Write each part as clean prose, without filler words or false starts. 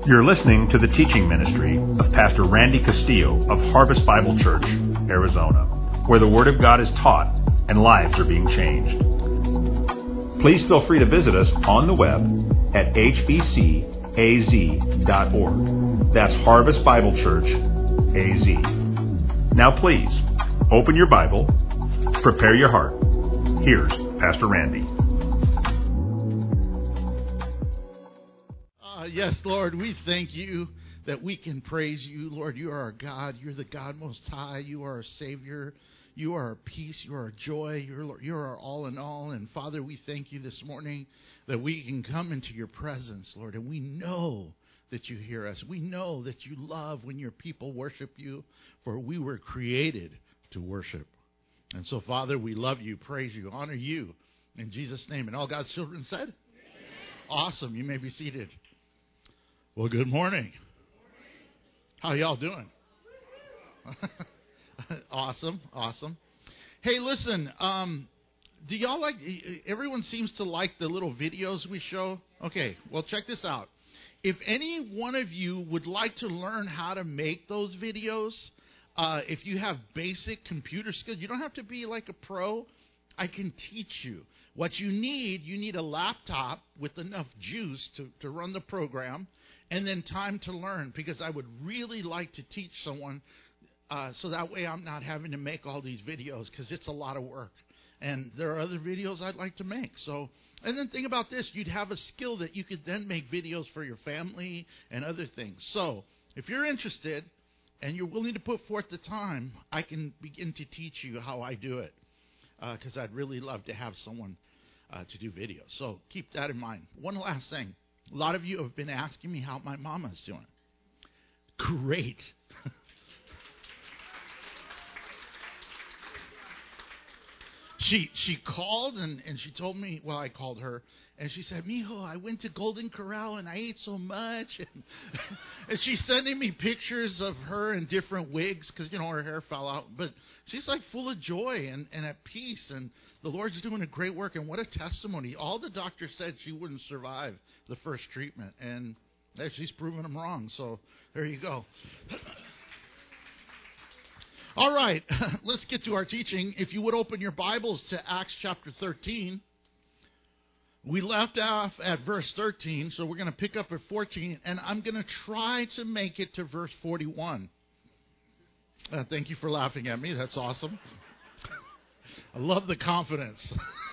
You're listening to the teaching ministry of Pastor Randy Castillo of Harvest Bible Church, Arizona, where the Word of God is taught and lives are being changed. Please feel free to visit us on the web at hbcaz.org. That's Harvest Bible Church, AZ. Now please, open your Bible, prepare your heart. Here's Pastor Randy. Yes, Lord, we thank you that we can praise you. Lord, you are our God. You're the God Most High. You are our Savior. You are our peace. You are our joy. You're our all in all. And, Father, we thank you this morning that we can come into your presence, Lord, and we know that you hear us. We know that you love when your people worship you, for we were created to worship. And so, Father, we love you, praise you, honor you in Jesus' name. And all God's children said? Amen. Awesome. You may be seated. Well, good morning. How y'all doing? Awesome. Hey, listen, do y'all like, everyone seems to like the little videos we show? Okay, well, check this out. If any one of you would like to learn how to make those videos, if you have basic computer skills, you don't have to be like a pro. I can teach you. What you need a laptop with enough juice to run the program, and then time to learn, because I would really like to teach someone so that way I'm not having to make all these videos, because it's a lot of work. And there are other videos I'd like to make. So, and then think about this. You'd have a skill that you could then make videos for your family and other things. So if you're interested and you're willing to put forth the time, I can begin to teach you how I do it, because I'd really love to have someone to do videos. So keep that in mind. One last thing. A lot of you have been asking me how my mama's doing. Great. She called and she told me, well, I called her, and she said, Mijo, I went to Golden Corral and I ate so much. And she's sending me pictures of her in different wigs because, her hair fell out. But she's like full of joy and at peace. And the Lord's doing a great work. And what a testimony. All the doctors said she wouldn't survive the first treatment. And she's proven them wrong. So there you go. All right, let's get to our teaching. If you would open your Bibles to Acts chapter 13. We left off at verse 13, so we're going to pick up at 14, and I'm going to try to make it to verse 41. Thank you for laughing at me. That's awesome. I love the confidence.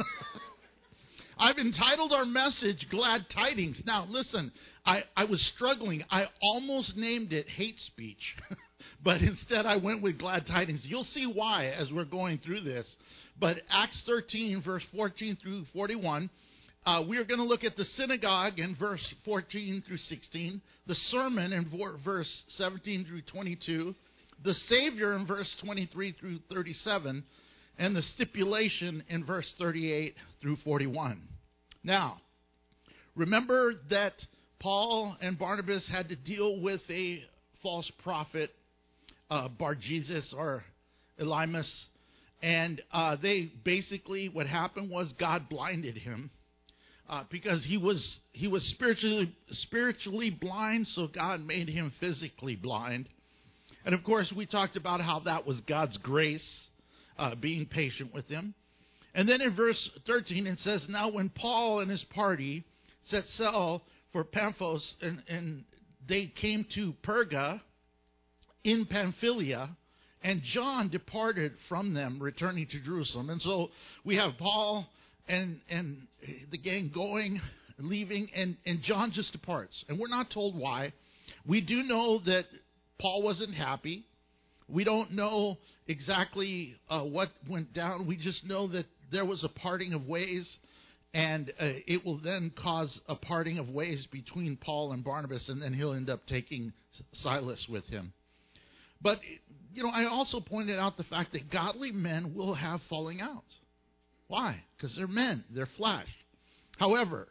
I've entitled our message, Glad Tidings. Now, listen, I was struggling. I almost named it Hate Speech. But instead, I went with Glad Tidings. You'll see why as we're going through this. But Acts 13, verse 14 through 41, we are going to look at the synagogue in verse 14 through 16, the sermon in verse 17 through 22, the Savior in verse 23 through 37, and the stipulation in verse 38 through 41. Now, remember that Paul and Barnabas had to deal with a false prophet, Bar-Jesus or Elymas, and they basically, what happened was God blinded him because he was spiritually blind, so God made him physically blind. And of course, we talked about how that was God's grace, being patient with him. And then in verse 13 it says, now when Paul and his party set sail for Paphos, and they came to Perga in Pamphylia, and John departed from them, returning to Jerusalem. And so we have Paul and the gang leaving, and John just departs. And we're not told why. We do know that Paul wasn't happy. We don't know exactly what went down. We just know that there was a parting of ways, and it will then cause a parting of ways between Paul and Barnabas, and then he'll end up taking Silas with him. But, I also pointed out the fact that godly men will have falling out. Why? Because they're men. They're flesh. However,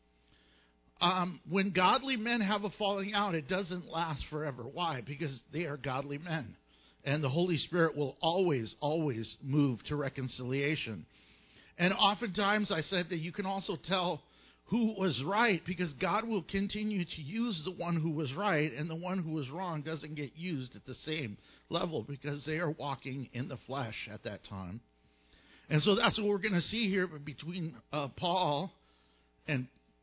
when godly men have a falling out, it doesn't last forever. Why? Because they are godly men. And the Holy Spirit will always, always move to reconciliation. And oftentimes I said that you can also tell who was right, because God will continue to use the one who was right, and the one who was wrong doesn't get used at the same level because they are walking in the flesh at that time. And so that's what we're going to see here between Paul and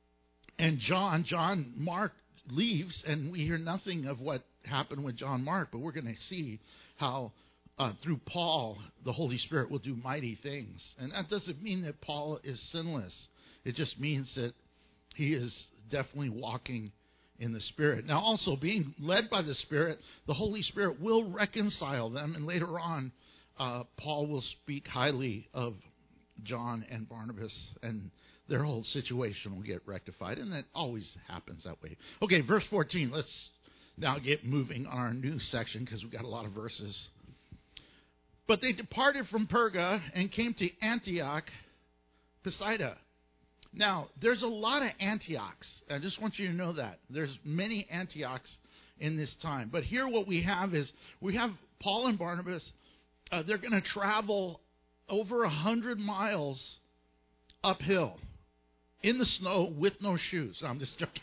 John. Mark leaves, and we hear nothing of what happened with John Mark, but we're going to see how through Paul the Holy Spirit will do mighty things. And that doesn't mean that Paul is sinless. It just means that he is definitely walking in the Spirit. Now, also, being led by the Spirit, the Holy Spirit will reconcile them. And later on, Paul will speak highly of John and Barnabas, and their whole situation will get rectified. And that always happens that way. Okay, verse 14. Let's now get moving on our new section because we've got a lot of verses. But they departed from Perga and came to Antioch, Pisidia. Now, there's a lot of Antiochs. I just want you to know that. There's many Antiochs in this time. But here what we have is, we have Paul and Barnabas. They're going to travel over 100 miles uphill in the snow with no shoes. No, I'm just joking.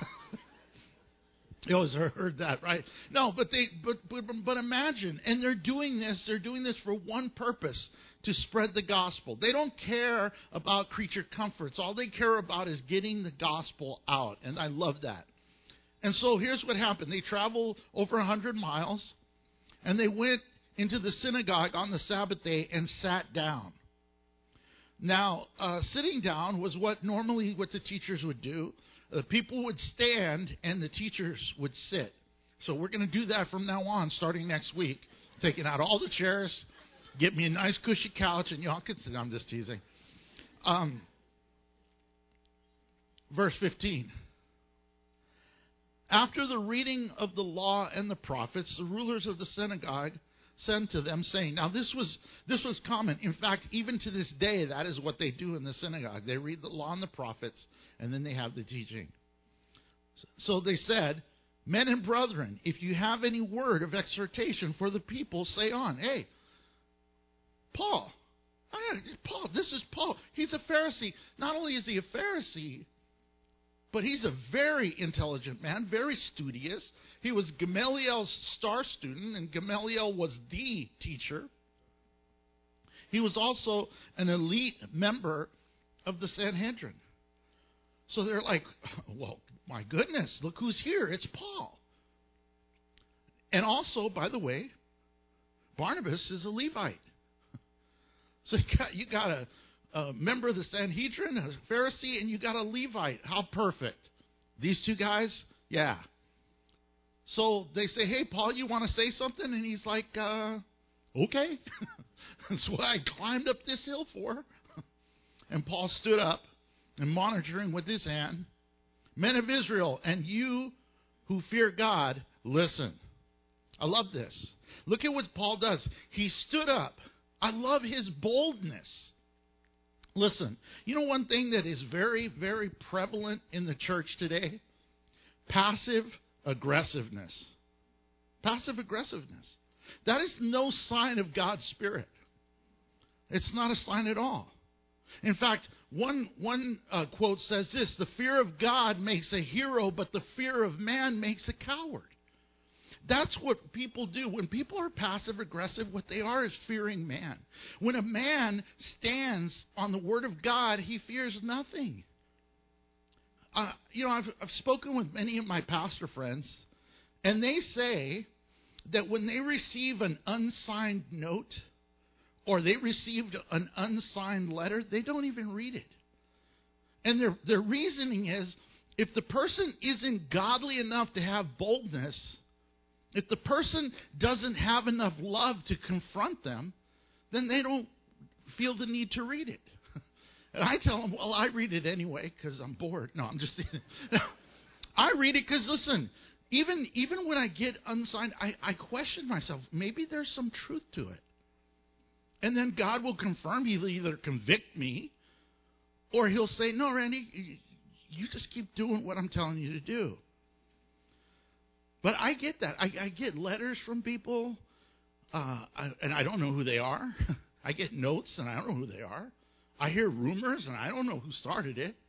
You always heard that, right? No, but imagine, and they're doing this for one purpose, to spread the gospel. They don't care about creature comforts. All they care about is getting the gospel out, and I love that. And so here's what happened. They traveled over 100 miles, and they went into the synagogue on the Sabbath day and sat down. Now, sitting down was what the teachers would do. The people would stand and the teachers would sit. So we're going to do that from now on, starting next week. Taking out all the chairs, get me a nice cushy couch, and y'all can sit. I'm just teasing. Verse 15. After the reading of the law and the prophets, the rulers of the synagogue sent to them, saying, now this was common. In fact, even to this day, that is what they do in the synagogue. They read the law and the prophets, and then they have the teaching. So they said, men and brethren, if you have any word of exhortation for the people, say on. Hey, Paul, this is Paul. He's a Pharisee. Not only is he a Pharisee, but he's a very intelligent man, very studious. He was Gamaliel's star student, and Gamaliel was the teacher. He was also an elite member of the Sanhedrin. So they're like, well, my goodness, look who's here. It's Paul. And also, by the way, Barnabas is a Levite. So you got a member of the Sanhedrin, a Pharisee, and you got a Levite. How perfect. These two guys, yeah. So they say, hey, Paul, you want to say something? And he's like, okay. That's what I climbed up this hill for. And Paul stood up and monitoring with his hand, men of Israel, and you who fear God, listen. I love this. Look at what Paul does. He stood up. I love his boldness. Listen, you know one thing that is very, very prevalent in the church today? Passive aggressiveness. Passive aggressiveness. That is no sign of God's Spirit. It's not a sign at all. In fact, one quote says this: the fear of God makes a hero, but the fear of man makes a coward. That's what people do. When people are passive aggressive, what they are is fearing man. When a man stands on the Word of God, he fears nothing. I've spoken with many of my pastor friends, and they say that when they receive an unsigned note or they received an unsigned letter, they don't even read it. And their reasoning is, if the person isn't godly enough to have boldness, if the person doesn't have enough love to confront them, then they don't feel the need to read it. And I tell them, well, I read it anyway because I'm bored. No, I'm just kidding. I read it because, listen, even when I get unsigned, I question myself. Maybe there's some truth to it. And then God will confirm. He'll either convict me or he'll say, no, Randy, you just keep doing what I'm telling you to do. But I get that. I get letters from people, and I don't know who they are. I get notes, and I don't know who they are. I hear rumors, and I don't know who started it.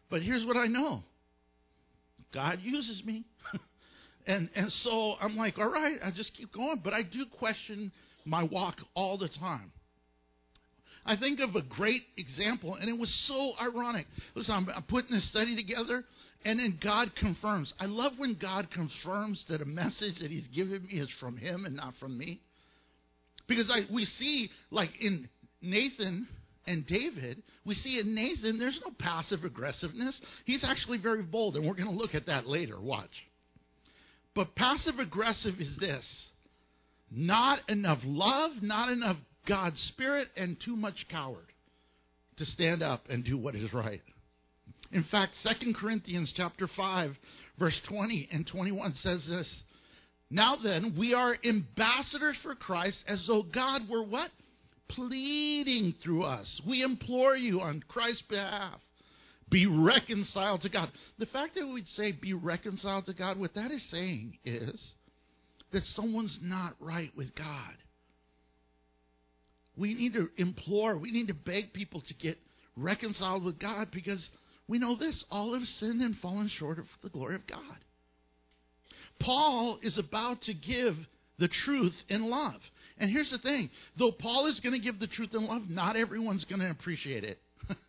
But here's what I know. God uses me. and so I'm like, all right, I just keep going. But I do question my walk all the time. I think of a great example, and it was so ironic. Listen, I'm putting this study together, and then God confirms. I love when God confirms that a message that he's given me is from him and not from me. Because we see, like in Nathan and David, we see in Nathan, there's no passive aggressiveness. He's actually very bold, and we're going to look at that later. Watch. But passive aggressive is this: not enough love, not enough God's Spirit, and too much coward to stand up and do what is right. In fact, 2 Corinthians chapter 5, verse 20 and 21 says this: now then, we are ambassadors for Christ, as though God were what? Pleading through us. We implore you on Christ's behalf, be reconciled to God. The fact that we'd say be reconciled to God, what that is saying is that someone's not right with God. We need to implore, we need to beg people to get reconciled with God, because we know this: all have sinned and fallen short of the glory of God. Paul is about to give the truth in love. And here's the thing: though Paul is going to give the truth in love, not everyone's going to appreciate it.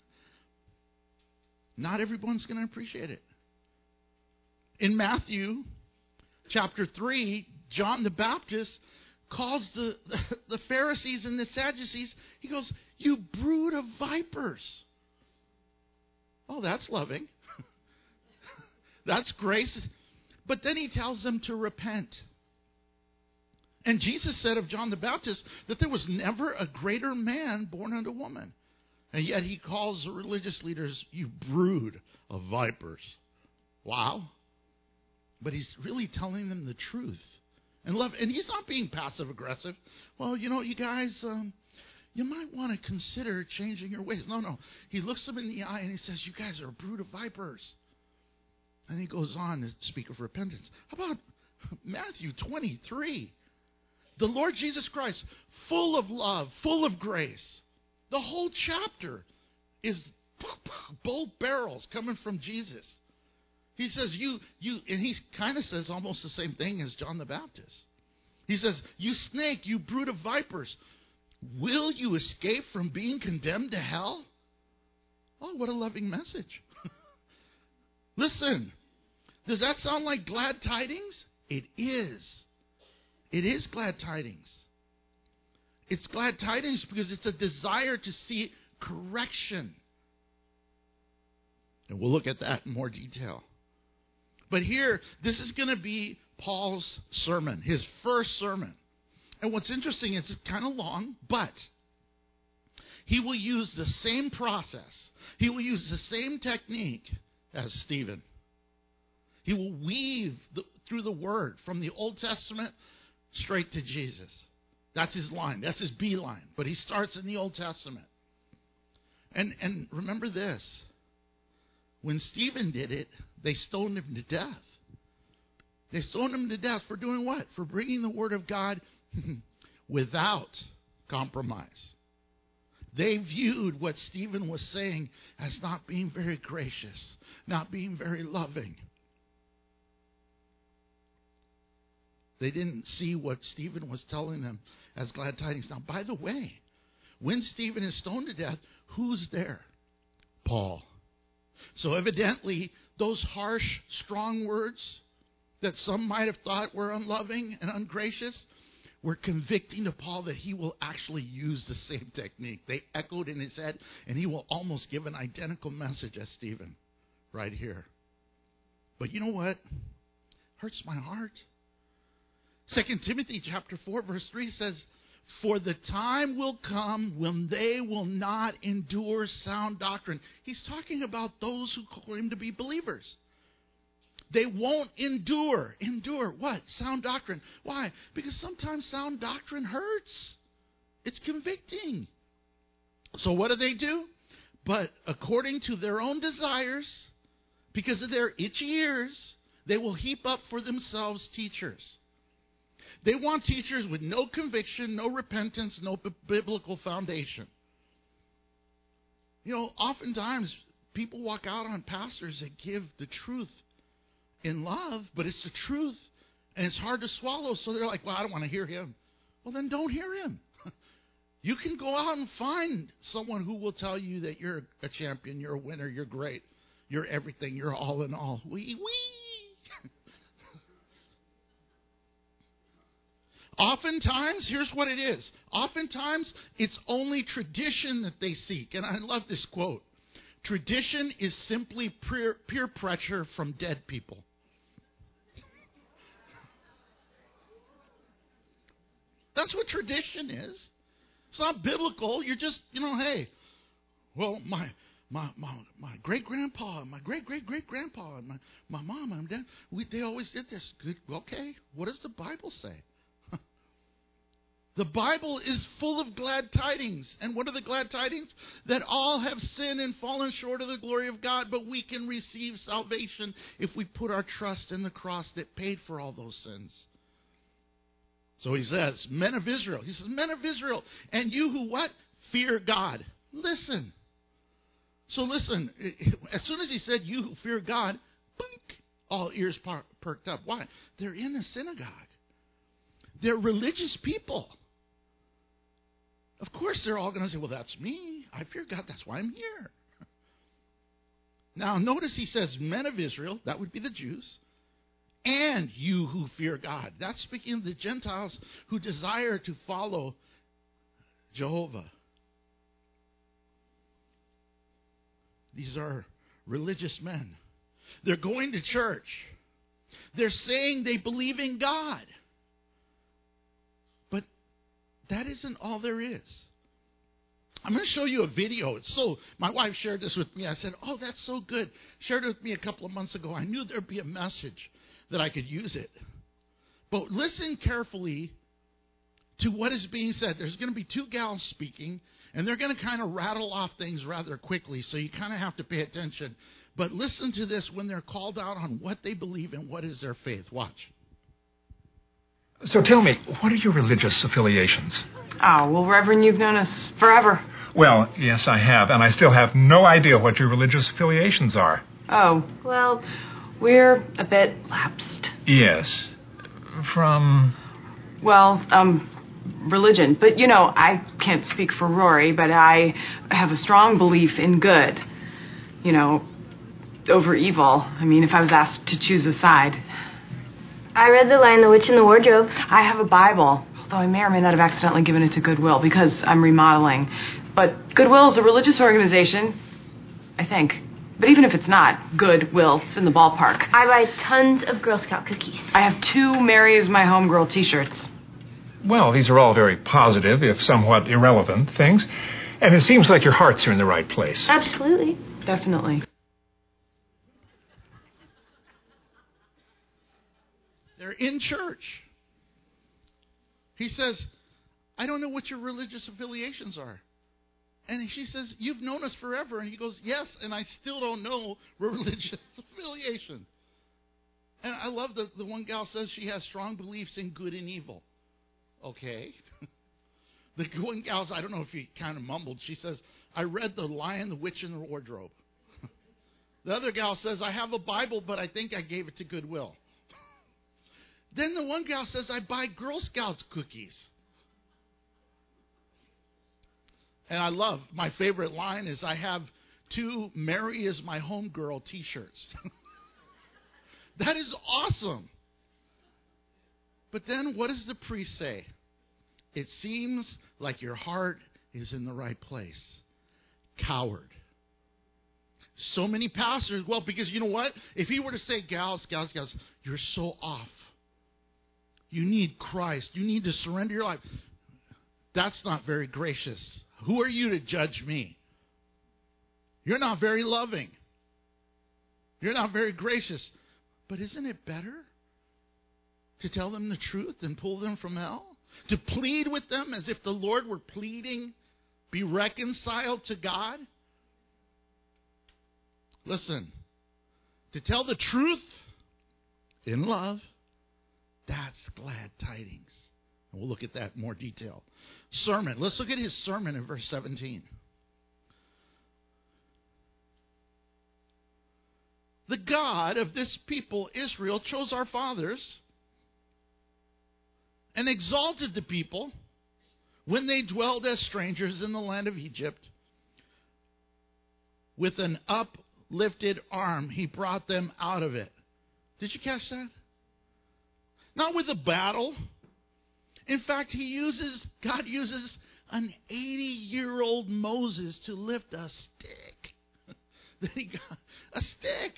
Not everyone's going to appreciate it. In Matthew chapter 3, John the Baptist calls the Pharisees and the Sadducees, he goes, you brood of vipers. Oh, that's loving. That's grace. But then he tells them to repent. And Jesus said of John the Baptist that there was never a greater man born unto woman. And yet he calls the religious leaders, you brood of vipers. Wow. But he's really telling them the truth. And love, and he's not being passive aggressive. Well, you guys, you might want to consider changing your ways. No. He looks them in the eye and he says, you guys are a brood of vipers. And he goes on to speak of repentance. How about Matthew 23? The Lord Jesus Christ, full of love, full of grace. The whole chapter is both barrels coming from Jesus. He says, you, and he kind of says almost the same thing as John the Baptist. He says, you snake, you brood of vipers, will you escape from being condemned to hell? Oh, what a loving message. Listen, does that sound like glad tidings? It is. It is glad tidings. It's glad tidings because it's a desire to see correction. And we'll look at that in more detail. But here, this is going to be Paul's sermon, his first sermon. And what's interesting is it's kind of long, but he will use the same process. He will use the same technique as Stephen. He will weave through the word from the Old Testament straight to Jesus. That's his line. That's his beeline. But he starts in the Old Testament. And remember this. When Stephen did it, they stoned him to death. They stoned him to death for doing what? For bringing the word of God without compromise. They viewed what Stephen was saying as not being very gracious, not being very loving. They didn't see what Stephen was telling them as glad tidings. Now, by the way, when Stephen is stoned to death, who's there? Paul. So evidently, those harsh, strong words that some might have thought were unloving and ungracious were convicting to Paul that he will actually use the same technique. They echoed in his head, and he will almost give an identical message as Stephen right here. But you know what? Hurts my heart. 2 Timothy chapter 4, verse 3 says, for the time will come when they will not endure sound doctrine. He's talking about those who claim to be believers. They won't endure. Endure what? Sound doctrine. Why? Because sometimes sound doctrine hurts. It's convicting. So what do? But according to their own desires, because of their itchy ears, they will heap up for themselves teachers. They want teachers with no conviction, no repentance, no biblical foundation. Oftentimes people walk out on pastors that give the truth in love, but it's the truth, and it's hard to swallow. So they're like, well, I don't want to hear him. Well, then don't hear him. You can go out and find someone who will tell you that you're a champion, you're a winner, you're great, you're everything, you're all in all. Wee. Oftentimes, here's what it is. Oftentimes, it's only tradition that they seek. And I love this quote. Tradition is simply peer pressure from dead people. That's what tradition is. It's not biblical. You're just, hey, well, my great-grandpa, my great-great-great-grandpa, and my mom and dad, they always did this. Good. Okay, what does the Bible say? The Bible is full of glad tidings. And what are the glad tidings? That all have sinned and fallen short of the glory of God, but we can receive salvation if we put our trust in the cross that paid for all those sins. So he says, men of Israel. He says, men of Israel, and you who what? Fear God. Listen. So listen, as soon as he said, you who fear God, boink, all ears perked up. Why? They're in a synagogue. They're religious people. Of course, they're all going to say, well, that's me. I fear God. That's why I'm here. Now, notice he says, men of Israel, that would be the Jews, and you who fear God. That's speaking of the Gentiles who desire to follow Jehovah. These are religious men. They're going to church. They're saying they believe in God. But that isn't all there is. I'm going to show you a video. My wife shared this with me. I said, oh, that's so good. Shared it with me a couple of months ago. I knew there'd be a message that I could use it. But listen carefully to what is being said. There's going to be two gals speaking, and they're going to kind of rattle off things rather quickly, so you kind of have to pay attention. But listen to this when they're called out on what they believe and what is their faith. Watch. So tell me, what are your religious affiliations? Oh, well, Reverend, you've known us forever. Well, yes, I have, and I still have no idea what your religious affiliations are. Oh, well, we're a bit lapsed. Yes. From? Well, religion. But, I can't speak for Rory, but I have a strong belief in good. Over evil. I mean, if I was asked to choose a side. I read The Lion, the Witch, and the Wardrobe. I have a Bible, although I may or may not have accidentally given it to Goodwill because I'm remodeling. But Goodwill is a religious organization, I think. But even if it's not, Goodwill, it's in the ballpark. I buy tons of Girl Scout cookies. I have 2 Mary is my homegirl t-shirts. Well, these are all very positive, if somewhat irrelevant, things. And it seems like your hearts are in the right place. Absolutely. Definitely. They're in church. He says, I don't know what your religious affiliations are. And she says, you've known us forever. And he goes, yes, and I still don't know religious affiliation. And I love that the one gal says she has strong beliefs in good and evil. Okay. The one gal, I don't know if he kind of mumbled, she says, I read The Lion, the Witch, and the Wardrobe. The other gal says, I have a Bible, but I think I gave it to Goodwill. Then the one gal says, I buy Girl Scouts cookies. And I love, my favorite line is, I have 2 Mary is my homegirl t-shirts. That is awesome. But then what does the priest say? It seems like your heart is in the right place. Coward. So many pastors, well, because you know what? If he were to say, gals, you're so off. You need Christ. You need to surrender your life. That's not very gracious. Who are you to judge me? You're not very loving. You're not very gracious. But isn't it better to tell them the truth and pull them from hell? To plead with them as if the Lord were pleading, be reconciled to God? Listen, to tell the truth in love, that's glad tidings. And we'll look at that in more detail. Sermon. Let's look at his sermon in verse 17. The God of this people, Israel, chose our fathers and exalted the people when they dwelled as strangers in the land of Egypt. With an uplifted arm, he brought them out of it. Did you catch that? Not with a battle. In fact, God uses an 80-year-old Moses to lift a stick. That he got a stick.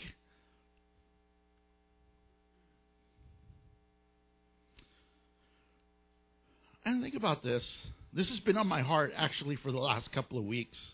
And think about this. This has been on my heart actually for the last couple of weeks.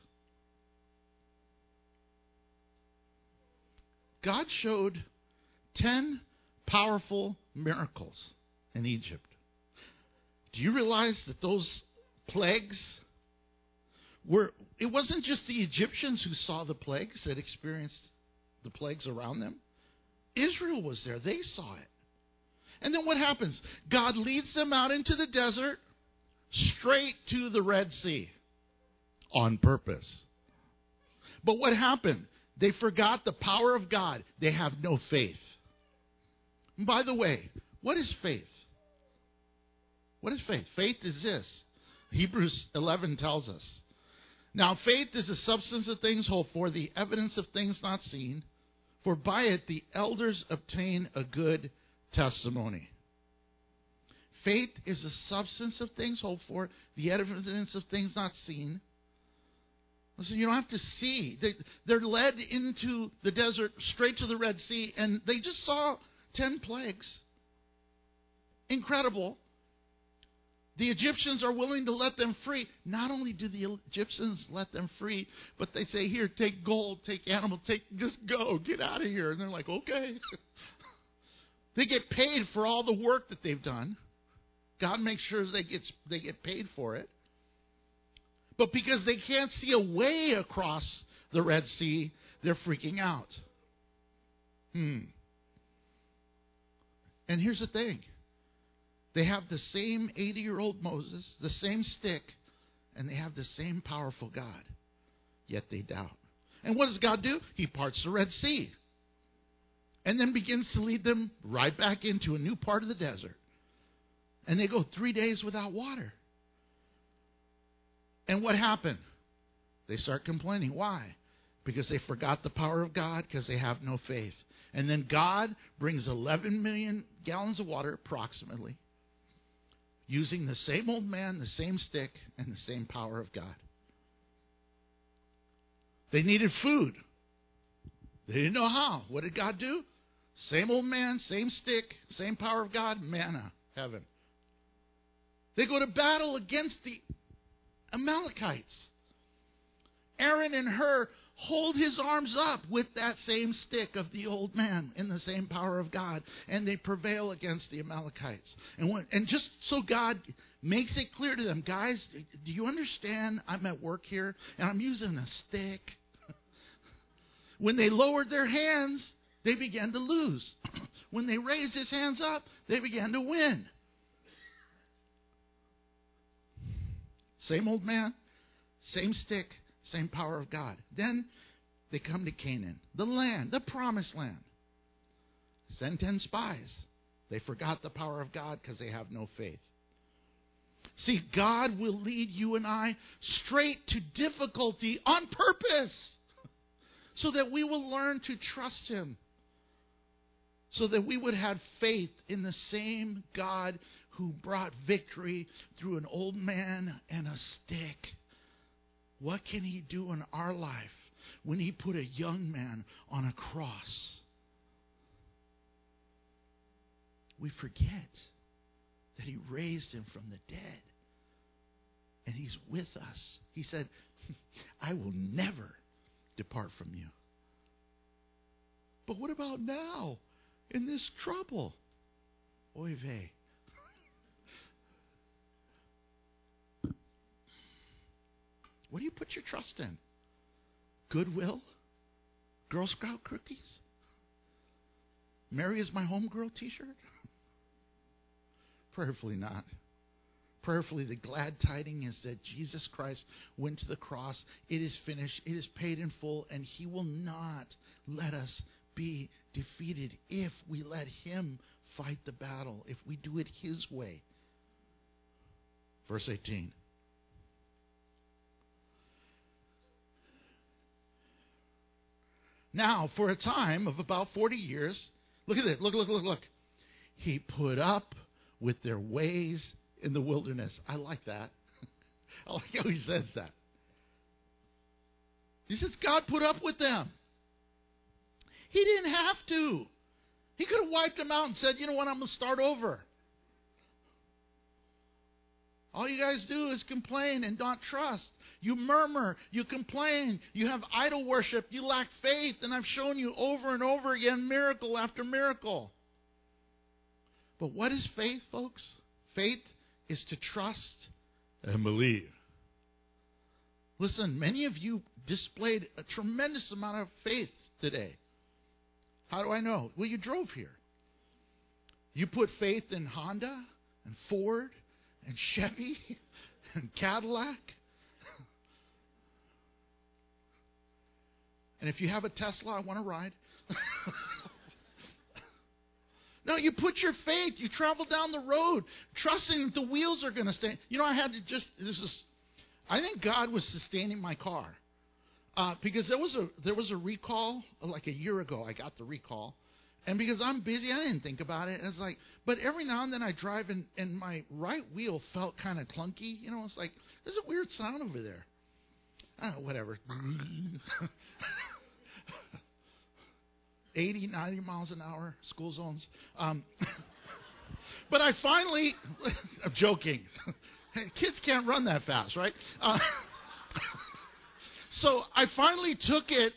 God showed 10 powerful miracles in Egypt. Do you realize that those plagues it wasn't just the Egyptians who saw the plagues, that experienced the plagues around them. Israel was there. They saw it. And then what happens? God leads them out into the desert, straight to the Red Sea, on purpose. But what happened? They forgot the power of God. They have no faith. And by the way, what is faith? What is faith? Faith is this. Hebrews 11 tells us. Now faith is the substance of things hoped for, the evidence of things not seen. For by it the elders obtain a good testimony. Faith is the substance of things hoped for, the evidence of things not seen. Listen, you don't have to see. They're led into the desert, straight to the Red Sea, and they just saw 10 plagues. Incredible. The Egyptians are willing to let them free. Not only do the Egyptians let them free, but they say, here, take gold, take animal, just go, get out of here. And they're like, okay. They get paid for all the work that they've done. God makes sure they get paid for it. But because they can't see a way across the Red Sea, they're freaking out. And here's the thing. They have the same 80-year-old Moses, the same stick, and they have the same powerful God. Yet they doubt. And what does God do? He parts the Red Sea. And then begins to lead them right back into a new part of the desert. And they go 3 days without water. And what happened? They start complaining. Why? Because they forgot the power of God, because they have no faith. And then God brings 11 million gallons of water, approximately, using the same old man, the same stick, and the same power of God. They needed food. They didn't know how. What did God do? Same old man, same stick, same power of God, manna, heaven. They go to battle against the Amalekites. Aaron and Hur hold his arms up with that same stick of the old man in the same power of God, and they prevail against the Amalekites. And just so God makes it clear to them, guys, do you understand? I'm at work here, and I'm using a stick. When they lowered their hands, they began to lose. When they raised his hands up, they began to win. Same old man, same stick, same power of God. Then they come to Canaan, the land, the promised land. Send 10 spies. They forgot the power of God because they have no faith. See, God will lead you and I straight to difficulty on purpose so that we will learn to trust Him, so that we would have faith in the same God who brought victory through an old man and a stick. What can He do in our life when He put a young man on a cross? We forget that He raised him from the dead. And He's with us. He said, I will never depart from you. But what about now in this trouble? Oy vey. What do you put your trust in? Goodwill? Girl Scout cookies? Mary is my homegirl t-shirt? Prayerfully not. Prayerfully, the glad tidings is that Jesus Christ went to the cross. It is finished. It is paid in full. And He will not let us be defeated if we let him fight the battle, if we do it his way. Verse 18. Now, for a time of about 40 years, look at this, look. He put up with their ways in the wilderness. I like that. I like how he says that. He says God put up with them. He didn't have to. He could have wiped them out and said, you know what, I'm going to start over. All you guys do is complain and not trust. You murmur, you complain, you have idol worship, you lack faith, and I've shown you over and over again miracle after miracle. But what is faith, folks? Faith is to trust and believe. Listen, many of you displayed a tremendous amount of faith today. How do I know? Well, you drove here. You put faith in Honda and Ford and Chevy and Cadillac. And if you have a Tesla, I want to ride. No, you put your faith. You travel down the road, trusting that the wheels are going to stay. You know, I think God was sustaining my car. Because there was a recall like a year ago. I got the recall. And because I'm busy, I didn't think about it. It's like, but every now and then I drive and my right wheel felt kind of clunky. You know, it's like, there's a weird sound over there. Whatever. 80, 90 miles an hour, school zones. But I finally, I'm joking. Kids can't run that fast, right? So I finally took it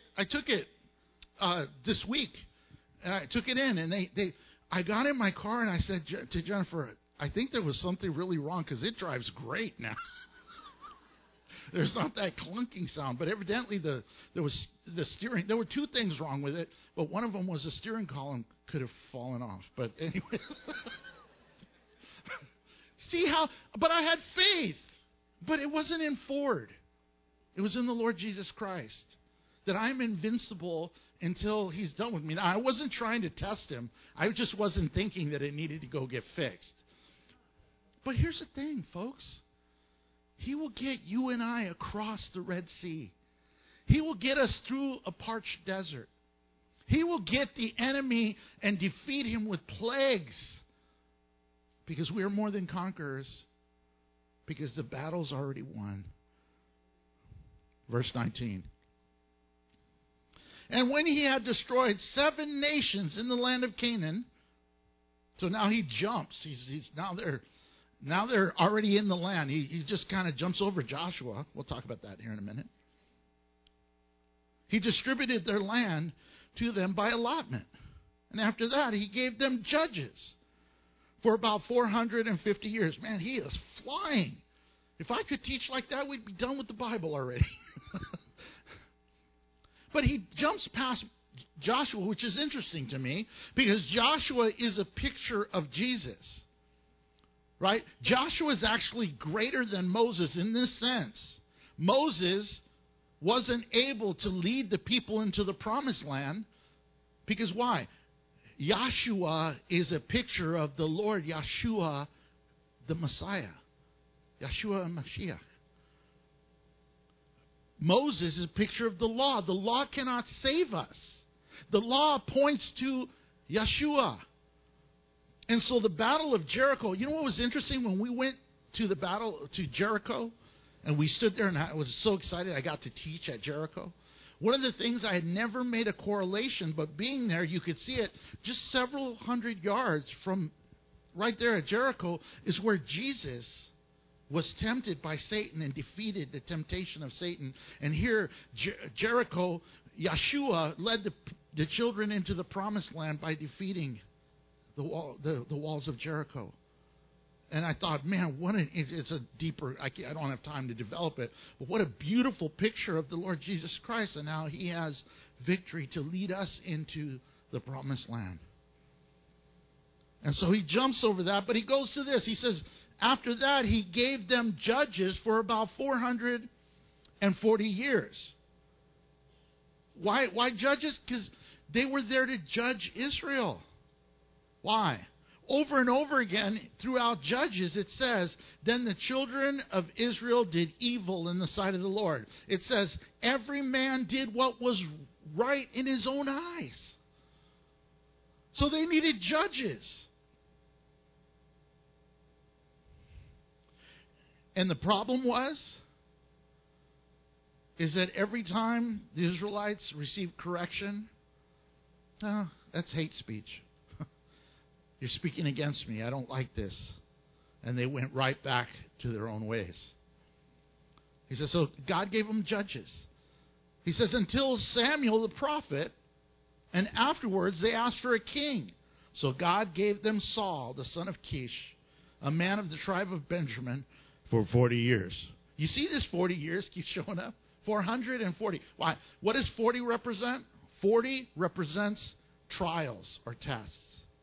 this week. And I took it in, and I got in my car, and I said to Jennifer, I think there was something really wrong because it drives great now. There's not that clunking sound, but evidently there was the steering. There were two things wrong with it, but one of them was the steering column could have fallen off. But anyway, but I had faith, but it wasn't in Ford. It was in the Lord Jesus Christ. That I'm invincible until he's done with me. Now, I wasn't trying to test him. I just wasn't thinking that it needed to go get fixed. But here's the thing, folks. He will get you and I across the Red Sea. He will get us through a parched desert. He will get the enemy and defeat him with plagues. Because we are more than conquerors. Because the battle's already won. Verse 19. And when he had destroyed 7 nations in the land of Canaan, so now he jumps. He's now they're already in the land. He just kind of jumps over Joshua. We'll talk about that here in a minute. He distributed their land to them by allotment. And after that, he gave them judges for about 450 years. Man, he is flying. If I could teach like that, we'd be done with the Bible already. But he jumps past Joshua, which is interesting to me, because Joshua is a picture of Jesus. Right? Joshua is actually greater than Moses in this sense. Moses wasn't able to lead the people into the promised land because why? Yahshua is a picture of the Lord Yeshua, the Messiah. Yeshua and Mashiach. Moses is a picture of the law. The law cannot save us. The law points to Yeshua. And so the battle of Jericho, you know what was interesting when we went to the battle to Jericho and we stood there and I was so excited I got to teach at Jericho. One of the things I had never made a correlation, but being there you could see it just several hundred yards from right there at Jericho is where Jesus was tempted by Satan and defeated the temptation of Satan. And here, Jericho, Yeshua led the children into the promised land by defeating the walls of Jericho. And I thought, man, it's a deeper, I don't have time to develop it, but what a beautiful picture of the Lord Jesus Christ and how he has victory to lead us into the promised land. And so he jumps over that, but he goes to this. He says, after that, he gave them judges for about 440 years. Why judges? Because They were there to judge Israel. Why? Over and over again throughout Judges it says, then the children of Israel did evil in the sight of the Lord. It says, every man did what was right in his own eyes. So they needed judges. And the problem is that every time the Israelites received correction, that's hate speech. You're speaking against me. I don't like this. And they went right back to their own ways. He says, so God gave them judges. He says, until Samuel the prophet, and afterwards they asked for a king. So God gave them Saul, the son of Kish, a man of the tribe of Benjamin, for 40 years. You see this 40 years keeps showing up? 440. Why? What does 40 represent? 40 represents trials or tests.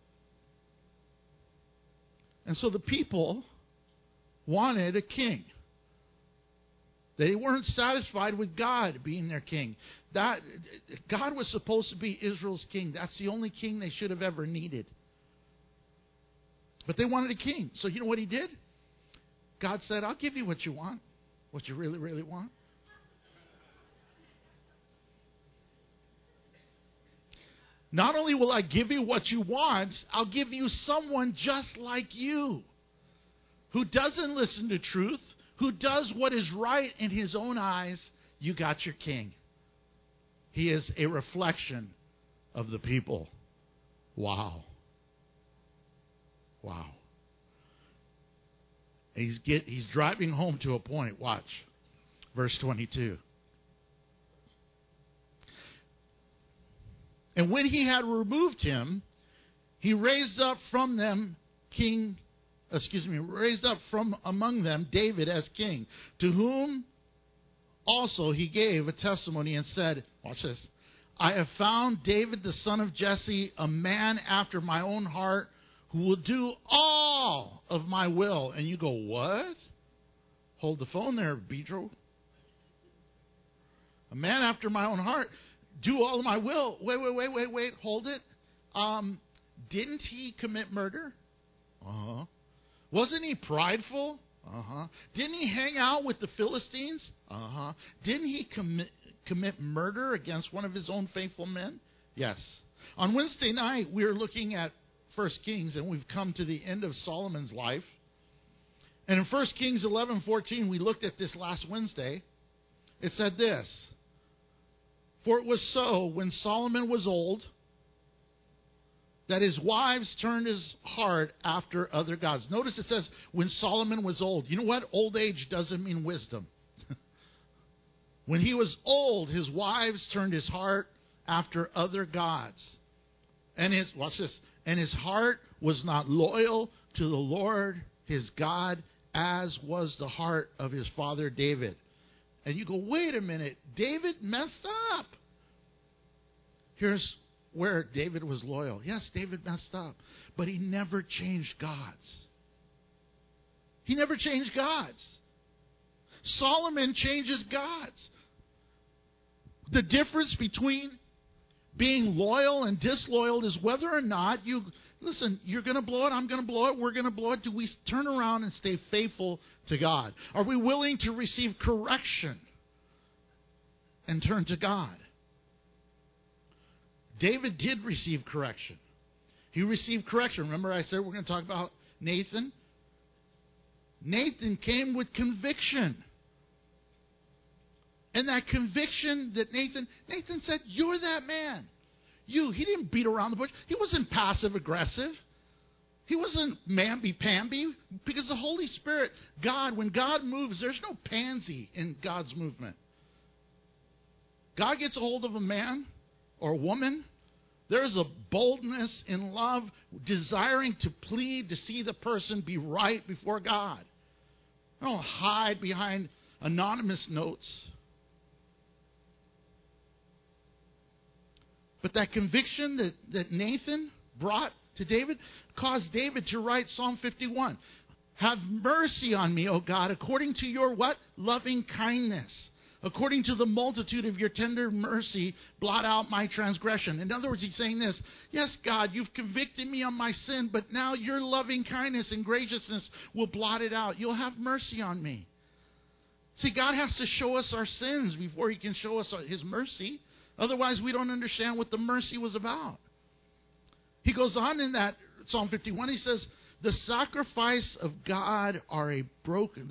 And so the people wanted a king. They weren't satisfied with God being their king. God was supposed to be Israel's king. That's the only king they should have ever needed. But they wanted a king. So you know what he did? God said, I'll give you what you want, what you really, really want. Not only will I give you what you want, I'll give you someone just like you, who doesn't listen to truth, who does what is right in his own eyes. You got your king. He is a reflection of the people. Wow. Wow. He's driving home to a point. Watch. Verse 22. And when he had removed him, he raised up from among them David as king, to whom also he gave a testimony and said, watch this, I have found David the son of Jesse, a man after my own heart, who will do all of my will. And you go, what? Hold the phone there, Pedro. A man after my own heart. Do all of my will. Wait. Hold it. Didn't he commit murder? Uh-huh. Wasn't he prideful? Uh-huh. Didn't he hang out with the Philistines? Uh-huh. Didn't he commit murder against one of his own faithful men? Yes. On Wednesday night, we were looking at 1 Kings, and we've come to the end of Solomon's life. And in 1 Kings 11:14, we looked at this last Wednesday. It said this, for it was so when Solomon was old that his wives turned his heart after other gods. Notice it says when Solomon was old. You know what? Old age doesn't mean wisdom. When he was old, his wives turned his heart after other gods. And watch this. And his heart was not loyal to the Lord his God, as was the heart of his father David. And you go, wait a minute, David messed up. Here's where David was loyal. Yes, David messed up, but he never changed gods. He never changed gods. Solomon changes gods. The difference between being loyal and disloyal is whether or not you're going to blow it, I'm going to blow it, we're going to blow it. Do we turn around and stay faithful to God? Are we willing to receive correction and turn to God? David did receive correction. He received correction. Remember I said we're going to talk about Nathan? Nathan came with conviction. And that conviction that Nathan said, you're that man. He didn't beat around the bush. He wasn't passive aggressive. He wasn't mamby-pamby, because the Holy Spirit, God, when God moves, there's no pansy in God's movement. God gets a hold of a man or a woman, there's a boldness in love, desiring to plead, to see the person be right before God. I don't hide behind anonymous notes. But that conviction that Nathan brought to David caused David to write Psalm 51. Have mercy on me, O God, according to your what? Loving kindness. According to the multitude of your tender mercy, blot out my transgression. In other words, he's saying this. Yes, God, you've convicted me on my sin, but now your loving kindness and graciousness will blot it out. You'll have mercy on me. See, God has to show us our sins before he can show us his mercy. Otherwise, we don't understand what the mercy was about. He goes on in that Psalm 51, he says, the sacrifices of God are a broken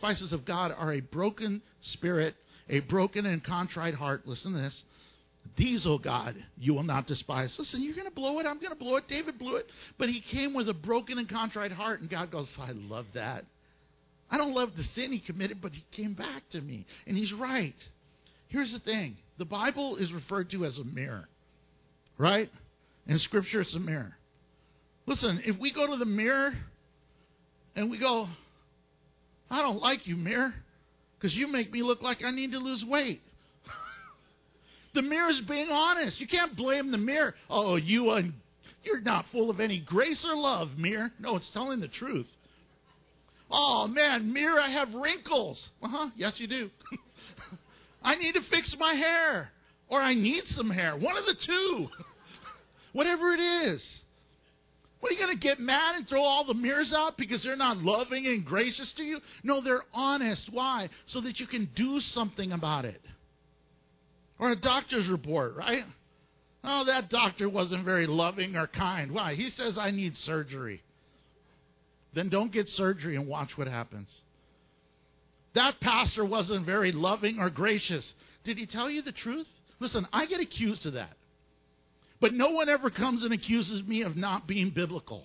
spirit, a broken and contrite heart. Listen to this. These, O God, you will not despise. Listen, you're going to blow it. I'm going to blow it. David blew it. But he came with a broken and contrite heart. And God goes, I love that. I don't love the sin he committed, but he came back to me. And he's right. Here's the thing. The Bible is referred to as a mirror. Right? In Scripture, it's a mirror. Listen, if we go to the mirror and we go, I don't like you, mirror, because you make me look like I need to lose weight. The mirror is being honest. You can't blame the mirror. Oh, you're not full of any grace or love, mirror. No, it's telling the truth. Oh, man, mirror, I have wrinkles. Yes, you do. I need to fix my hair. Or I need some hair. One of the two. Whatever it is. What, are you going to get mad and throw all the mirrors out because they're not loving and gracious to you? No, they're honest. Why? So that you can do something about it. Or a doctor's report, right? Oh, that doctor wasn't very loving or kind. Why? He says I need surgery. Then don't get surgery and watch what happens. That pastor wasn't very loving or gracious. Did he tell you the truth? Listen, I get accused of that. But no one ever comes and accuses me of not being biblical.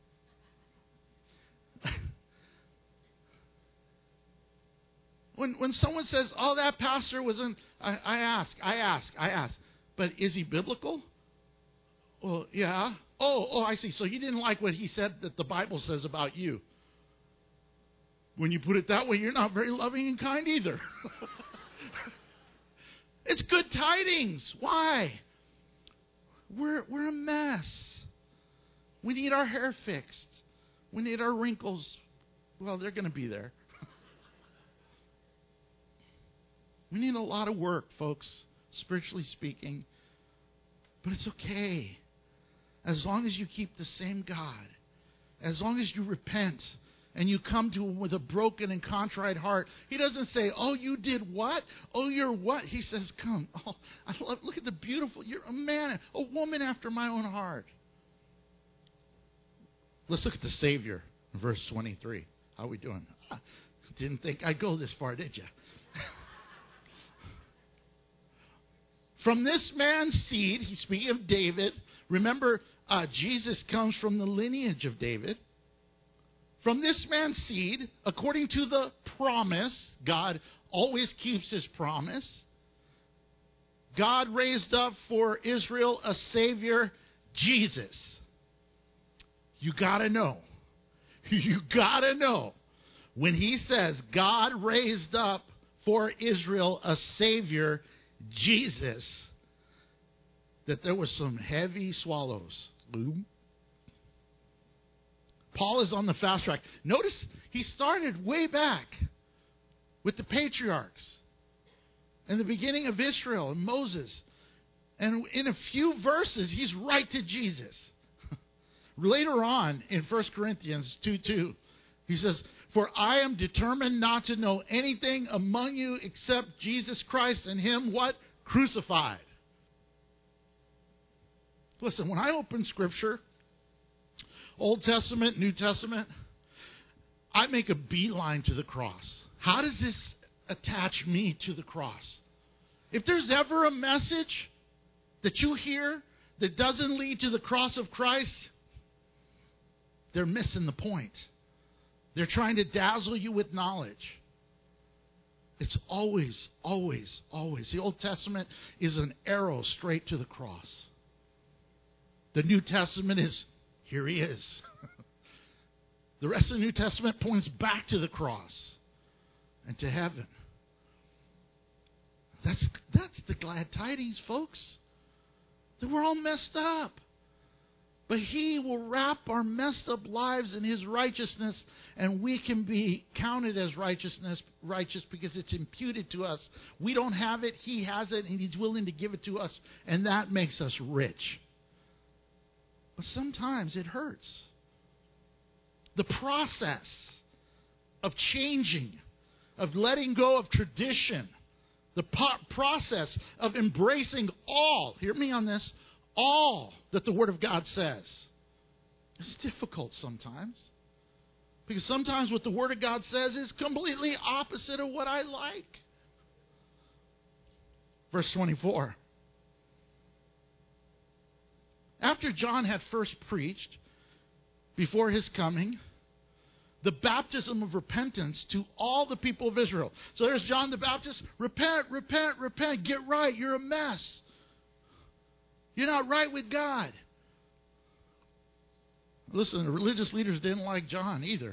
When someone says, oh, that pastor wasn't, I ask, but is he biblical? Well, yeah. Oh, I see. So you didn't like what he said that the Bible says about you. When you put it that way, you're not very loving and kind either. It's good tidings. Why? We're a mess. We need our hair fixed. We need our wrinkles. Well, they're going to be there. We need a lot of work, folks, spiritually speaking. But it's okay. As long as you keep the same God. As long as you repent and you come to him with a broken and contrite heart. He doesn't say, oh, you did what? Oh, you're what? He says, come. Oh, look at the beautiful. You're a man, a woman after my own heart. Let's look at the Savior, verse 23. How are we doing? Didn't think I'd go this far, did you? From this man's seed, he's speaking of David. Remember, Jesus comes from the lineage of David. From this man's seed, according to the promise, God always keeps his promise. God raised up for Israel a Savior, Jesus. You got to know. You got to know. When he says God raised up for Israel a Savior, Jesus, that there were some heavy swallows. Paul is on the fast track. Notice he started way back with the patriarchs and the beginning of Israel and Moses. And in a few verses, he's right to Jesus. Later on in 1 Corinthians 2:2, he says, for I am determined not to know anything among you except Jesus Christ and him, what? Crucified. Listen, when I open Scripture, Old Testament, New Testament, I make a beeline to the cross. How does this attach me to the cross? If there's ever a message that you hear that doesn't lead to the cross of Christ, they're missing the point. They're trying to dazzle you with knowledge. It's always, always, always. The Old Testament is an arrow straight to the cross. The New Testament is, here he is. The rest of the New Testament points back to the cross and to heaven. That's the glad tidings, folks. That we're all messed up. But He will wrap our messed up lives in His righteousness, and we can be counted as righteous because it's imputed to us. We don't have it, He has it, and He's willing to give it to us, and that makes us rich. But sometimes it hurts. The process of changing, of letting go of tradition, the process of embracing all, hear me on this, all that the Word of God says. It's difficult sometimes. Because sometimes what the Word of God says is completely opposite of what I like. Verse 24. After John had first preached, before his coming, the baptism of repentance to all the people of Israel. So there's John the Baptist. Repent, repent, repent. Get right. You're a mess. You're not right with God. Listen, the religious leaders didn't like John either.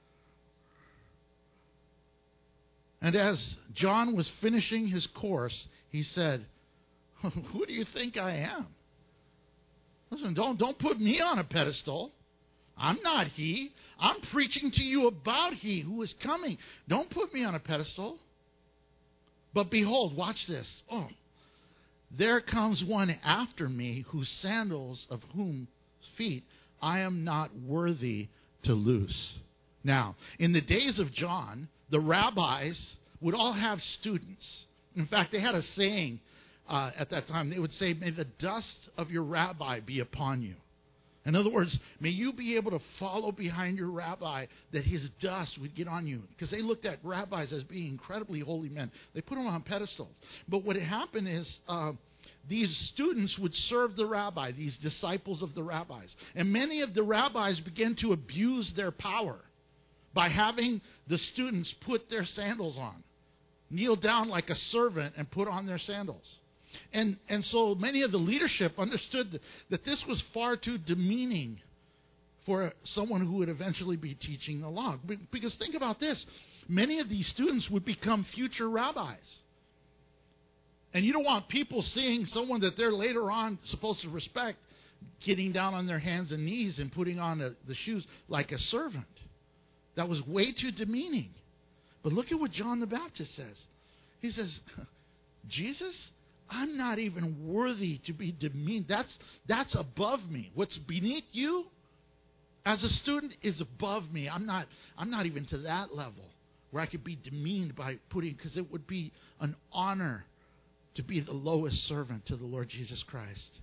And as John was finishing his course, he said, who do you think I am? Listen, don't put me on a pedestal. I'm not He. I'm preaching to you about He who is coming. Don't put me on a pedestal. But behold, watch this. Oh, there comes one after me, whose sandals of whom feet I am not worthy to loose. Now, in the days of John, the rabbis would all have students. In fact, they had a saying at that time. They would say, may the dust of your rabbi be upon you. In other words, may you be able to follow behind your rabbi, that his dust would get on you. Because they looked at rabbis as being incredibly holy men. They put them on pedestals. But what had happened is these students would serve the rabbi, these disciples of the rabbis. And many of the rabbis began to abuse their power by having the students put their sandals on, kneel down like a servant and put on their sandals. And so many of the leadership understood that this was far too demeaning for someone who would eventually be teaching the law. Because think about this. Many of these students would become future rabbis. And you don't want people seeing someone that they're later on supposed to respect getting down on their hands and knees and putting on the shoes like a servant. That was way too demeaning. But look at what John the Baptist says. He says, Jesus, I'm not even worthy to be demeaned. That's above me. What's beneath you as a student is above me. I'm not even to that level where I could be demeaned by because it would be an honor to be the lowest servant to the Lord Jesus Christ.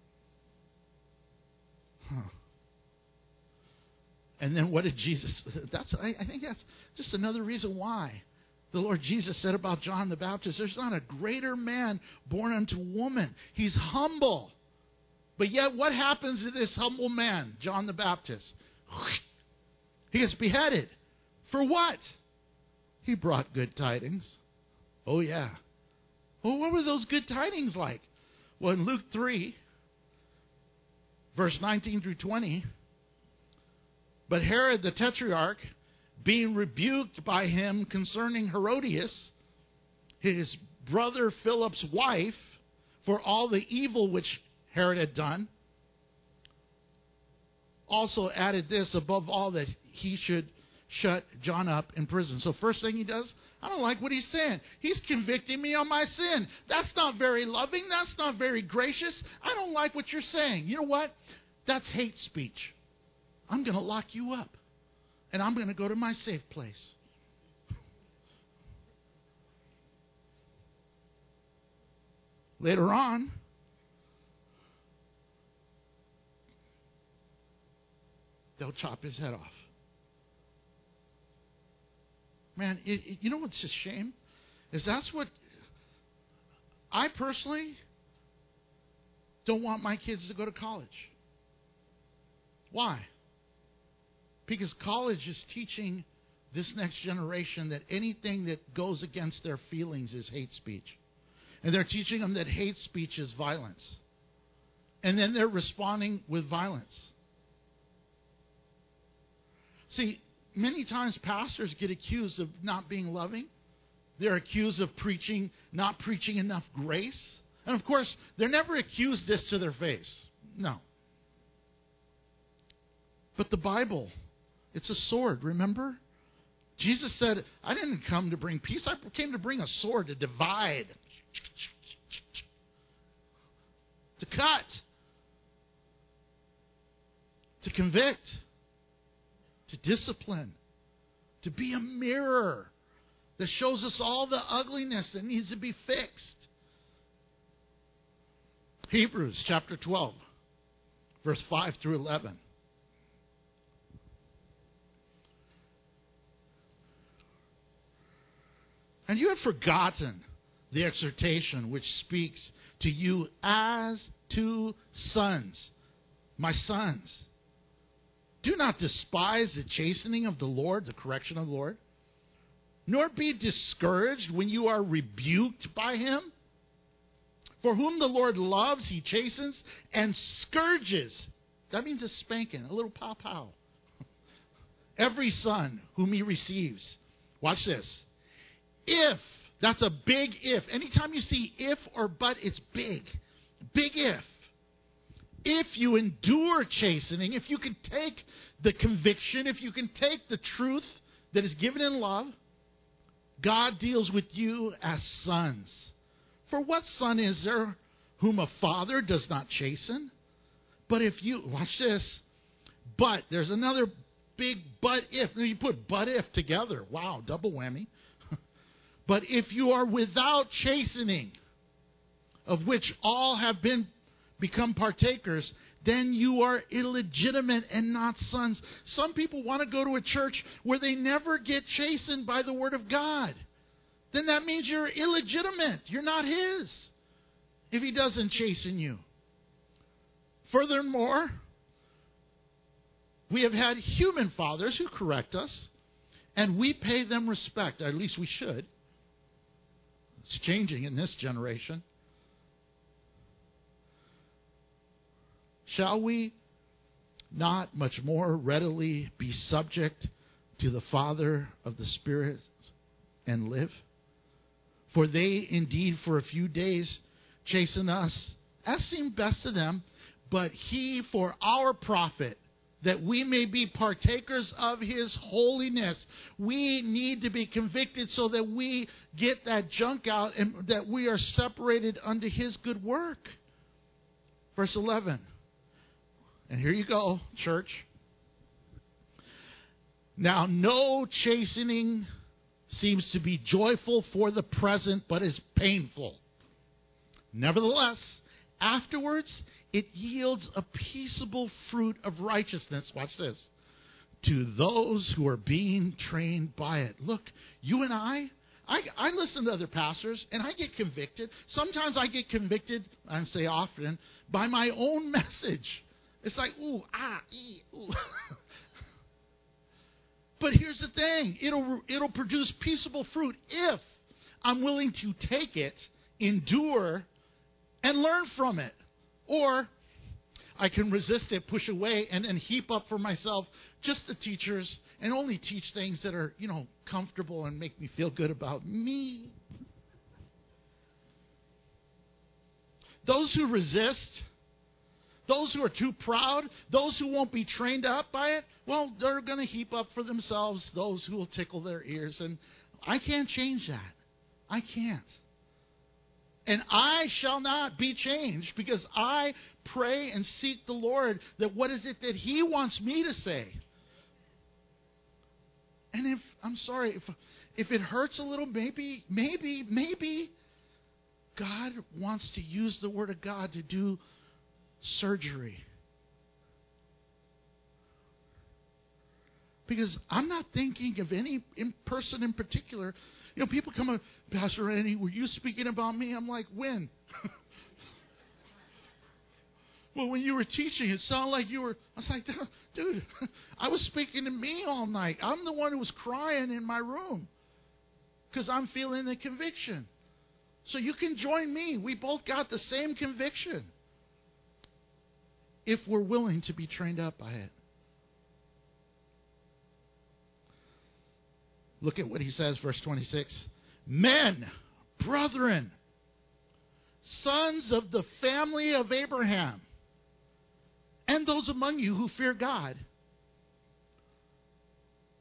And then what did Jesus? I think that's just another reason why the Lord Jesus said about John the Baptist, there's not a greater man born unto woman. He's humble. But yet what happens to this humble man, John the Baptist? He gets beheaded. For what? He brought good tidings. Oh, yeah. Well, what were those good tidings like? Well, in Luke 3, verse 19 through 20, but Herod the Tetrarch, being rebuked by him concerning Herodias, his brother Philip's wife, for all the evil which Herod had done, also added this, above all, that he should shut John up in prison. So first thing he does, I don't like what he's saying. He's convicting me on my sin. That's not very loving. That's not very gracious. I don't like what you're saying. You know what? That's hate speech. I'm going to lock you up. And I'm going to go to my safe place. Later on, they'll chop his head off. Man, you know what's a shame? Is that's what I personally don't want my kids to go to college. Why? Because college is teaching this next generation that anything that goes against their feelings is hate speech. And they're teaching them that hate speech is violence. And then they're responding with violence. See, many times pastors get accused of not being loving. They're accused of not preaching enough grace. And of course, they're never accused this to their face. No. But the Bible, it's a sword, remember? Jesus said, I didn't come to bring peace. I came to bring a sword to divide, to cut, to convict, to discipline, to be a mirror that shows us all the ugliness that needs to be fixed. Hebrews chapter 12, verse 5 through 11. And you have forgotten the exhortation which speaks to you as to sons. My sons, do not despise the chastening of the Lord, the correction of the Lord, nor be discouraged when you are rebuked by him. For whom the Lord loves, he chastens and scourges. That means a spanking, a little pow-pow. Every son whom he receives. Watch this. If, that's a big if. Anytime you see if or but, it's big. Big if. If you endure chastening, if you can take the conviction, if you can take the truth that is given in love, God deals with you as sons. For what son is there whom a father does not chasten? But if you, watch this, but, there's another big but if. You put but if together. Wow, double whammy. But if you are without chastening, of which all have become partakers, then you are illegitimate and not sons. Some people want to go to a church where they never get chastened by the Word of God. Then that means you're illegitimate. You're not His if He doesn't chasten you. Furthermore, we have had human fathers who correct us, and we pay them respect. At least we should. It's changing in this generation. Shall we not much more readily be subject to the Father of the Spirit and live? For they indeed for a few days chasten us, as seemed best to them, but He for our profit, that we may be partakers of His holiness. We need to be convicted so that we get that junk out and that we are separated unto His good work. Verse 11. And here you go, church. Now, no chastening seems to be joyful for the present, but is painful. Nevertheless, afterwards, it yields a peaceable fruit of righteousness. Watch this. To those who are being trained by it. Look, you and I listen to other pastors, and I get convicted. Sometimes I get convicted, I say often, by my own message. It's like, ooh, ah, ee, ooh. But here's the thing. It'll produce peaceable fruit if I'm willing to take it, endure, and learn from it. Or I can resist it, push away, and then heap up for myself just the teachers and only teach things that are, comfortable and make me feel good about me. Those who resist, those who are too proud, those who won't be trained up by it, well, they're going to heap up for themselves those who will tickle their ears. And I can't change that. I can't. And I shall not be changed because I pray and seek the Lord that what is it that He wants me to say. And if it hurts a little, maybe God wants to use the Word of God to do surgery. Because I'm not thinking of any person in particular. People come up, Pastor Randy, were you speaking about me? I'm like, when? Well, when you were teaching, it sounded like you were. I was like, dude, I was speaking to me all night. I'm the one who was crying in my room because I'm feeling the conviction. So you can join me. We both got the same conviction if we're willing to be trained up by it. Look at what he says, verse 26. Men, brethren, sons of the family of Abraham, and those among you who fear God,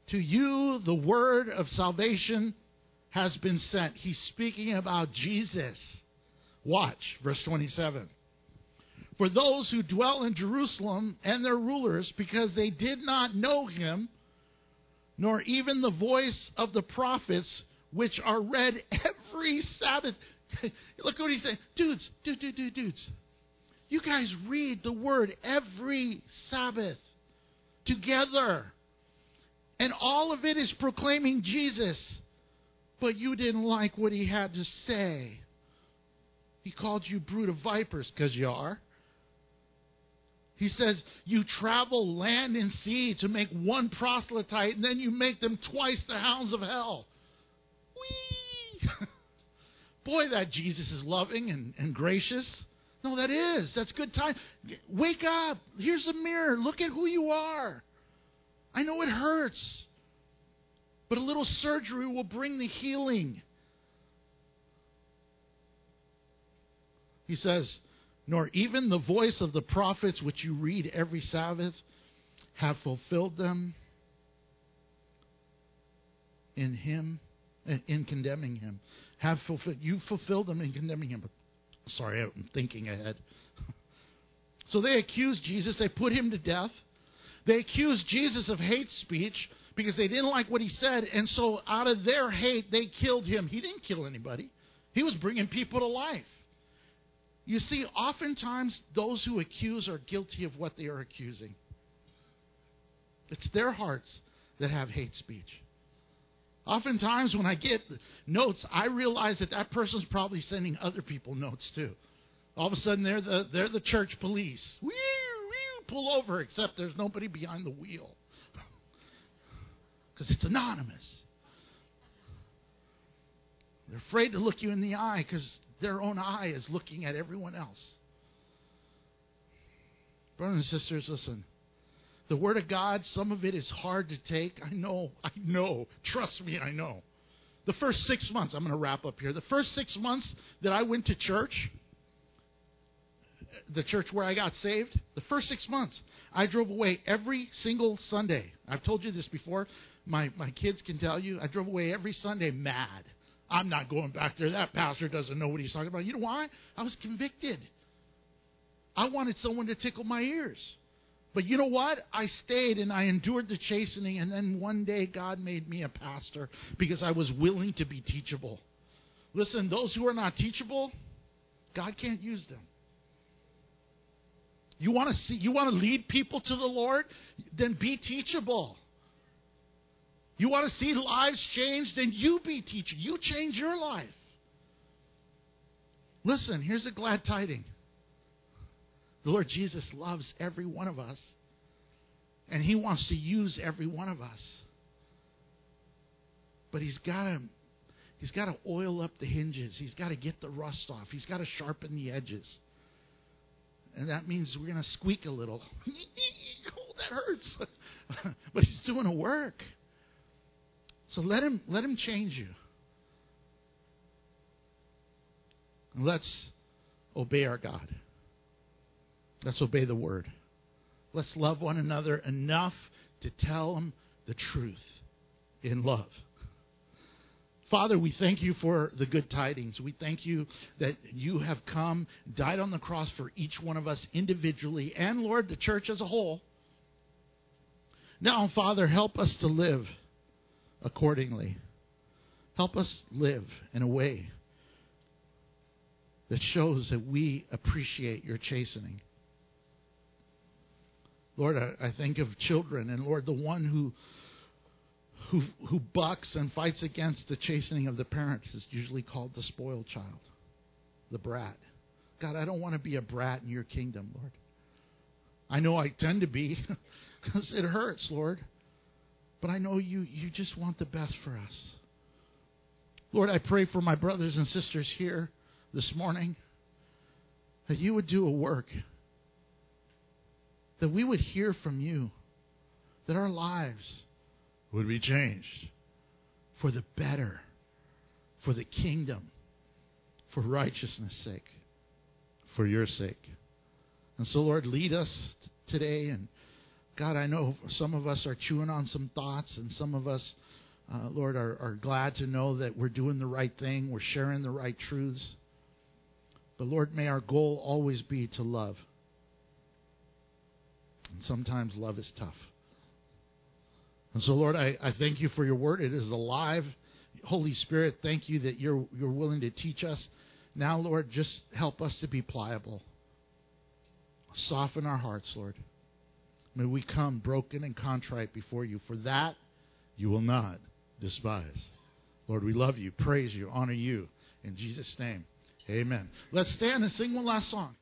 To you, the word of salvation has been sent. He's speaking about Jesus. Watch, verse 27. For those who dwell in Jerusalem and their rulers, because they did not know him, nor even the voice of the prophets, which are read every Sabbath. Look what he's saying. Dudes. You guys read the word every Sabbath together. And all of it is proclaiming Jesus. But you didn't like what he had to say. He called you brood of vipers, because you are. He says, you travel land and sea to make one proselyte, and then you make them twice the hounds of hell. Whee! Boy, that Jesus is loving and gracious. No, that is. That's good time. Wake up. Here's a mirror. Look at who you are. I know it hurts, but a little surgery will bring the healing. He says, nor even the voice of the prophets which you read every Sabbath have fulfilled them in him, in condemning him. You fulfilled them in condemning him. Sorry, I'm thinking ahead. So they accused Jesus. They put him to death. They accused Jesus of hate speech because they didn't like what he said. And so out of their hate, they killed him. He didn't kill anybody. He was bringing people to life. You see, oftentimes those who accuse are guilty of what they are accusing. It's their hearts that have hate speech. Oftentimes when I get notes, I realize that person's probably sending other people notes too. All of a sudden they're the church police. Wee, pull over, except there's nobody behind the wheel. Because it's anonymous. They're afraid to look you in the eye because their own eye is looking at everyone else. Brothers and sisters, listen. The Word of God, some of it is hard to take. I know. Trust me, I know. The first 6 months, I'm going to wrap up here. The first 6 months that I went to church, the church where I got saved, the first 6 months, I drove away every single Sunday. I've told you this before. My kids can tell you, I drove away every Sunday mad. I'm not going back there. That pastor doesn't know what he's talking about. You know why? I was convicted. I wanted someone to tickle my ears. But you know what? I stayed and I endured the chastening, and then one day God made me a pastor because I was willing to be teachable. Listen, those who are not teachable, God can't use them. You want to lead people to the Lord? Then be teachable. You want to see lives changed? Then you be teaching. You change your life. Listen, here's a glad tiding. The Lord Jesus loves every one of us, and He wants to use every one of us. But He's got to oil up the hinges. He's got to get the rust off. He's got to sharpen the edges. And that means we're going to squeak a little. Oh, that hurts. But He's doing a work. So let him change you. And let's obey our God. Let's obey the Word. Let's love one another enough to tell them the truth in love. Father, we thank you for the good tidings. We thank you that you have come, died on the cross for each one of us individually, and, Lord, the church as a whole. Now, Father, help us to live accordingly. Help us live in a way that shows that we appreciate your chastening. Lord, I think of children, and Lord, the one who bucks and fights against the chastening of the parents is usually called the spoiled child, the brat. God, I don't want to be a brat in your kingdom, Lord. I know I tend to be because it hurts, Lord. But I know you just want the best for us. Lord, I pray for my brothers and sisters here this morning that you would do a work, that we would hear from you, that our lives would be changed for the better, for the kingdom, for righteousness' sake, for your sake. And so, Lord, lead us today, and God, I know some of us are chewing on some thoughts, and some of us, Lord, are glad to know that we're doing the right thing, we're sharing the right truths. But Lord, may our goal always be to love. And sometimes love is tough. And so, Lord, I thank you for your word. It is alive. Holy Spirit, thank you that you're willing to teach us. Now, Lord, just help us to be pliable. Soften our hearts, Lord. May we come broken and contrite before you. For that you will not despise. Lord, we love you, praise you, honor you. In Jesus' name, amen. Let's stand and sing one last song.